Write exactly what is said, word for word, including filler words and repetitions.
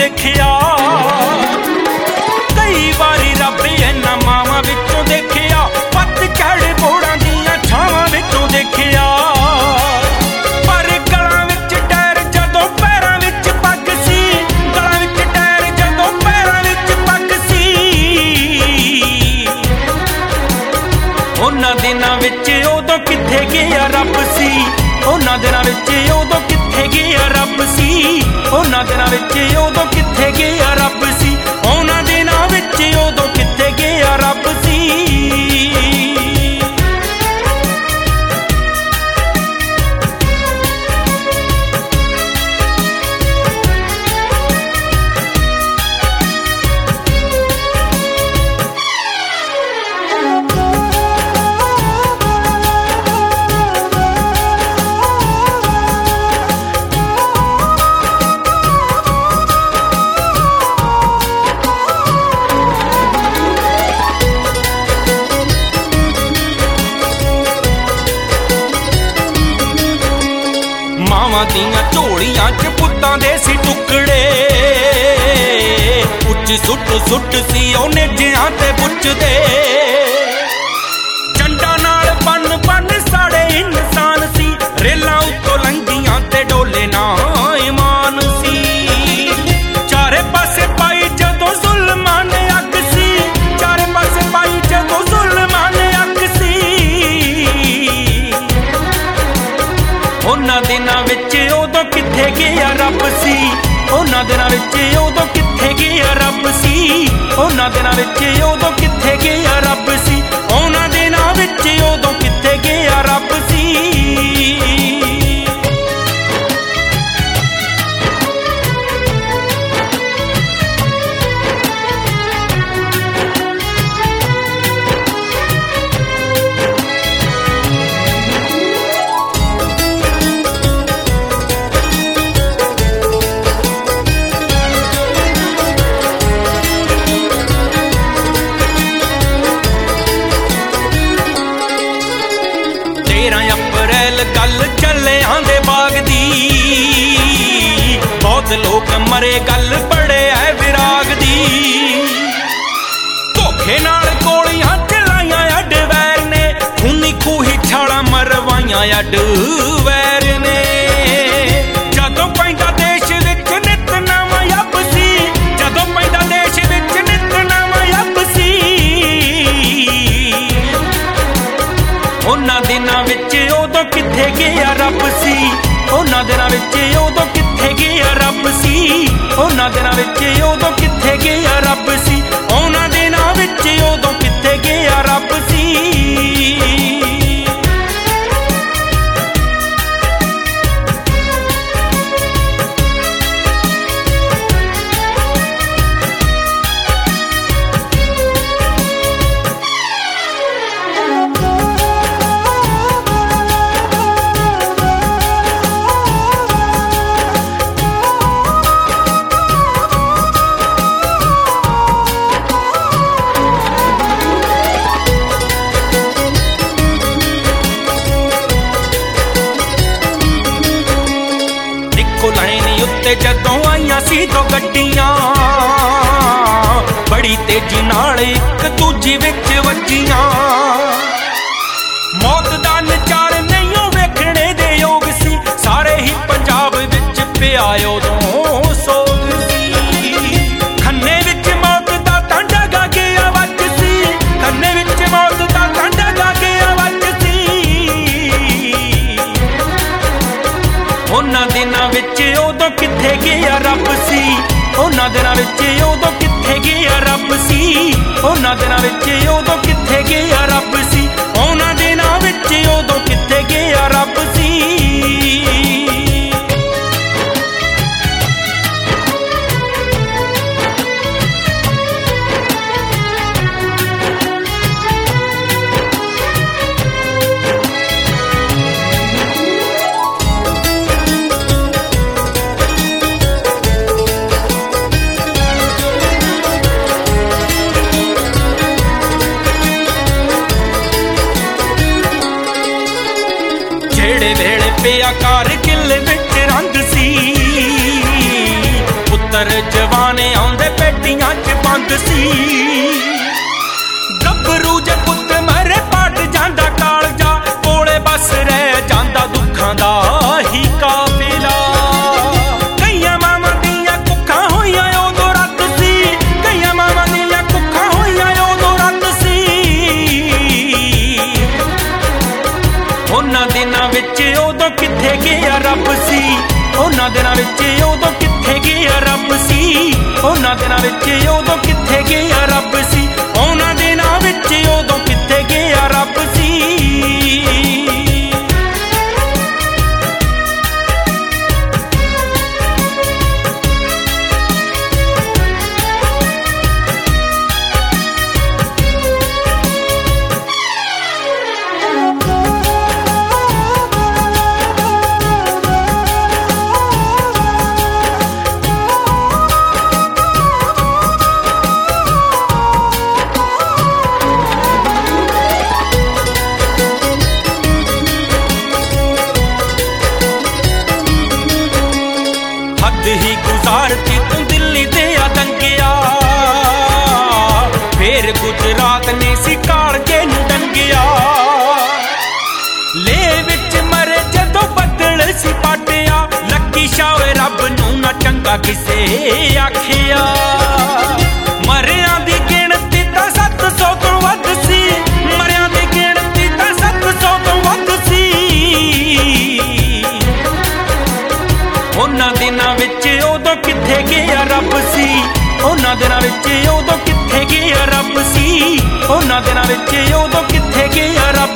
देखिया। कई बारी रब इन्हां मावां विचों देखिया, पत झड़ बोड़ां दियां छावां विचों देखिया। पर गलां विच टैर जदों पैरां विच पग सी, गलां विच टैर जदों पैरां विच पग सी। उन्हां दिनां विच उदों कित्थे गया रब सी, उन्हां दिनां विच उदों कित्थे गया रब सी, उन्हां दिनां विच उदों कित्थे गया रब सी, उन्हां दिनां विच उदों कित्थे गया रब सी। मावां दियां झोलियां च पुत्तां दे सी टुकड़े, उच्च सुट सुट सी ओ नेजियां ते पुछदे। चंडा नाल बन बन साड़े इंसान सी, रेलां उत्तों लंघियां ते डोले ना ईमान सी। चारे पासे पाई जदों जुल्मां ने अग सी, चारे पासे पाई जदों जुल्मां ने अग सी। उन्हां दिनां विच उदों कित्थे गया रब सी, उन्हां दिनां विच उदों कित्थे गया रब सी, उन्हां दिनां विच उदों कित्थे गया रब सी, उन्हां दिनां विच उदों कित्थे गया रब सी। तेरह अप्रैल गल चलियां दे बाग दी, बहुत लोग मरे गल बड़े है विराग दी। धोखे नाल गोलियां चलाइयां अड वैर ने, खूनी खूही छालां मरवाइयां अड वैर ने। जदों पैंदा देश विच नित नवां अब सी, जदों पैंदा देश विच नित नवां अब सी। उन्हां दिनां विच उदों कित्थे गया रब सी, उन्हां दिनां विच उदों कित्थे गया रब सी, उन्हां दिनां विच उदों कित्थे गया रब सी, उन्हां दिनां विच उदों कित्थे गया रब सी। लाइन उत्ते जदों आईयां सी दो गड्डियां, बड़ी तेजी नाल इक दूजी विच वज्जियां। मौत दा नचार नहीं वेखणे दे योग सी, सारे ही पंजाब विच पिया उदों सोग सी। खन्ने विच मौत दा टांडा गा के आवाज सी, खन्ने विच मौत दा टांडा गा के आवाज सी। उन्हां दिनां विच उदों कित्थे गया रब सी, उन्हां दिनां विच उदों कित्थे गया रब सी, उन्हां दिनां विच उदों कित्थे गया रब सी, उन्हां दिनां विच उदों कित्थे गया रब सी। पिया कारगिल विच रंग सी, पुत्तर ਬਾਂਦਰ ਜਵਾਨੇ ਆਉਂਦੇ ਪੇਟੀਆਂ 'ਚ ਬੰਦ ਸੀ। ਗੱਭਰੂ ਜੇ ਪੁੱਤ ਮਰੇ ਪਟ ਜਾਂਦਾ ਕਾਲਜਾ, ਕੋਲੇ ਬਸ ਰਹਿ ਜਾਂਦਾ ਦੁੱਖਾਂ ਦਾ ਹੀ ਕਾਫਿਲਾ। ਕਈਆਂ ਮਾਵਾਂ ਦੀਆਂ ਕੁੱਖਾਂ ਹੋਈਆਂ ਉਦੋਂ ਰਾਤ ਸੀ, ਕਈਆਂ ਮਾਵਾਂ ਦੀਆਂ ਕੁੱਖਾਂ ਹੋਈਆਂ ਉਦੋਂ ਰਾਤ ਸੀ। ਉਹਨਾਂ ਦਿਨਾਂ ਵਿੱਚ ਉਦੋਂ ਕਿੱਥੇ ਗਿਆ ਰੱਬ ਸੀ, ਉਹਨਾਂ ਦਿਨਾਂ ਵਿੱਚ ਉਦੋਂ ਕਿੱਥੇ ਗਿਆ ਰੱਬ ਸੀ, ਉਹਨਾਂ ਦਿਨਾਂ ਵਿੱਚ ਉਦੋਂ ਕਿੱਥੇ ਗਿਆ ਰੱਬ ਸੀ, ਉਹਨਾਂ ਦਿਨਾਂ ਵਿੱਚ ਉਦੋਂ ਕਿੱਥੇ ਗਿਆ ਰੱਬ ਸੀ। ਹੱਦ ਹੀ ਗੁਜ਼ਾਰਤੀ ਤੂੰ ਦਿੱਲੀ ਦੇ ਆ ਦੰਗਿਆ, ਫੇਰ ਗੁਜਰਾਤ ਨੇ ਸੀ ਕਾਲਜੇ ਨੂੰ ਡੰਗਿਆ। ਲੇ ਵਿੱਚ ਮਰੇ ਜਦੋਂ ਬੱਦਲ ਸੀ ਪਾਟਿਆ, ਲੱਕੀ ਸ਼ਾਹ ਰੱਬ ਨੂੰ ਨਾ ਚੰਗਾ ਕਿਸੇ ਆਖਿਆ। ਮਰਿਆਂ ਦੀ ਗਿਣਤੀ ਤਾਂ ਸੱਤ ਸੌ ਤੋਂ ਵੱਧ ਸੀ, ਮਰਿਆਂ ਦੀ ਗਿਣਤੀ ਤਾਂ ਸੱਤ ਸੌ ਤੋਂ ਵੱਧ ਸੀ। ਉਹਨਾਂ ਦਿਨਾਂ ਵਿੱਚ ਉਦੋਂ ਕਿੱਥੇ ਗਿਆ ਰੱਬ ਸੀ, ਉਹਨਾਂ ਦਿਨਾਂ ਵਿੱਚ ਉਦੋਂ ਕਿੱਥੇ ਗਿਆ ਰੱਬ ਸੀ, ਉਹਨਾਂ ਦਿਨਾਂ ਵਿੱਚ ਉਦੋਂ ਕਿੱਥੇ ਗਿਆ ਰੱਬ